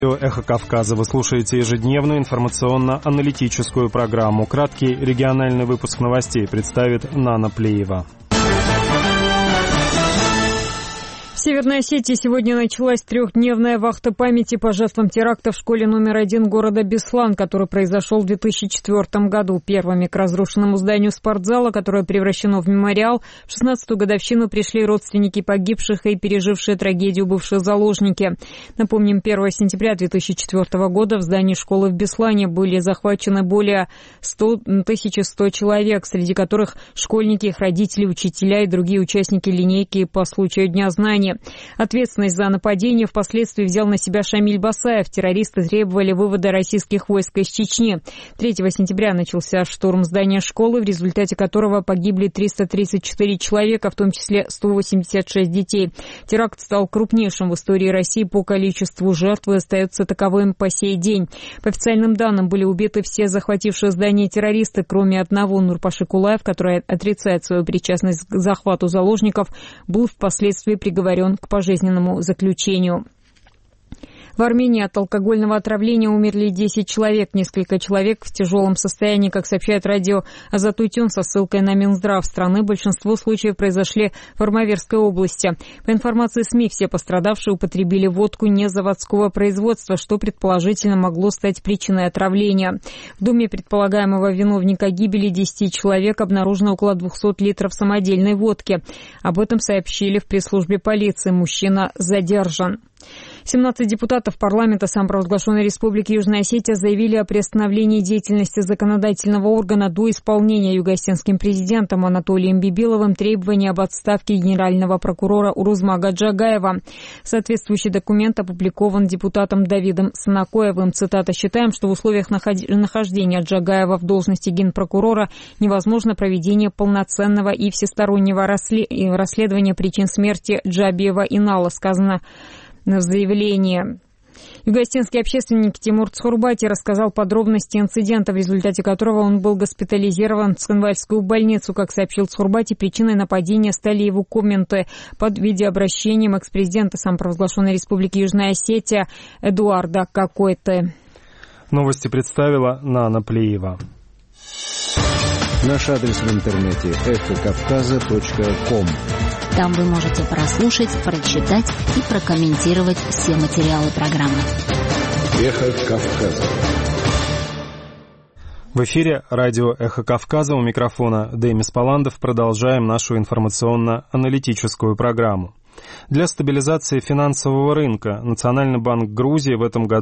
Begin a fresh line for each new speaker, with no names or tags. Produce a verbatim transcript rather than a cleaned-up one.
Эхо Кавказа. Вы слушаете ежедневную информационно-аналитическую программу. Краткий региональный выпуск новостей представит Нана Плеева.
В Северной Осетии сегодня началась трехдневная вахта памяти по жертвам теракта в школе номер один города Беслан, который произошел в две тысячи четвёртом году. Первыми к разрушенному зданию спортзала, которое превращено в мемориал, в шестнадцатую годовщину пришли родственники погибших и пережившие трагедию бывшие заложники. Напомним, первого сентября две тысячи четвёртого года в здании школы в Беслане были захвачены более тысячи ста человек, среди которых школьники, их родители, учителя и другие участники линейки по случаю Дня знаний. Ответственность за нападение впоследствии взял на себя Шамиль Басаев. Террористы требовали вывода российских войск из Чечни. третьего сентября начался штурм здания школы, в результате которого погибли триста тридцать четыре человека, в том числе сто восемьдесят шесть детей. Теракт стал крупнейшим в истории России по количеству жертв и остается таковым по сей день. По официальным данным, были убиты все захватившие здание террористы, кроме одного. Нурпаши Кулаев, который отрицает свою причастность к захвату заложников, был впоследствии приговорен к пожизненному заключению. В Армении от алкогольного отравления умерли десять человек. Несколько человек в тяжелом состоянии, как сообщает радио Азатутюн со ссылкой на Минздрав страны. Большинство случаев произошли в Армавирской области. По информации СМИ, все пострадавшие употребили водку незаводского производства, что предположительно могло стать причиной отравления. В доме предполагаемого виновника гибели десяти человек обнаружено около двухсот литров самодельной водки. Об этом сообщили в пресс-службе полиции. Мужчина задержан. семнадцать депутатов парламента самопровозглашенной Республики Южная Осетия заявили о приостановлении деятельности законодательного органа до исполнения югоосетинским президентом Анатолием Бибиловым требований об отставке генерального прокурора Урузмага Джагаева. Соответствующий документ опубликован депутатом Давидом Санакоевым. Цитата: «Считаем, что в условиях нахождения Джагаева в должности генпрокурора невозможно проведение полноценного и всестороннего расследования причин смерти Джабиева Инала», сказано в заявлении. Югоосетинский общественник Тимур Цхурбати рассказал подробности инцидента, в результате которого он был госпитализирован в Цхинвальскую больницу. Как сообщил Цхурбати, причиной нападения стали его комменты под видеообращением экс-президента самопровозглашенной Республики Южная Осетия Эдуарда Какойты.
Новости представила Нана Плеева.
Наш адрес в интернете эхо кавказа точка ком.
Там вы можете прослушать, прочитать и прокомментировать все материалы программы.
Эхо Кавказа.
В эфире радио «Эхо Кавказа», у микрофона Демис Паландов. Продолжаем нашу информационно-аналитическую программу. Для стабилизации финансового рынка Национальный банк Грузии в этом году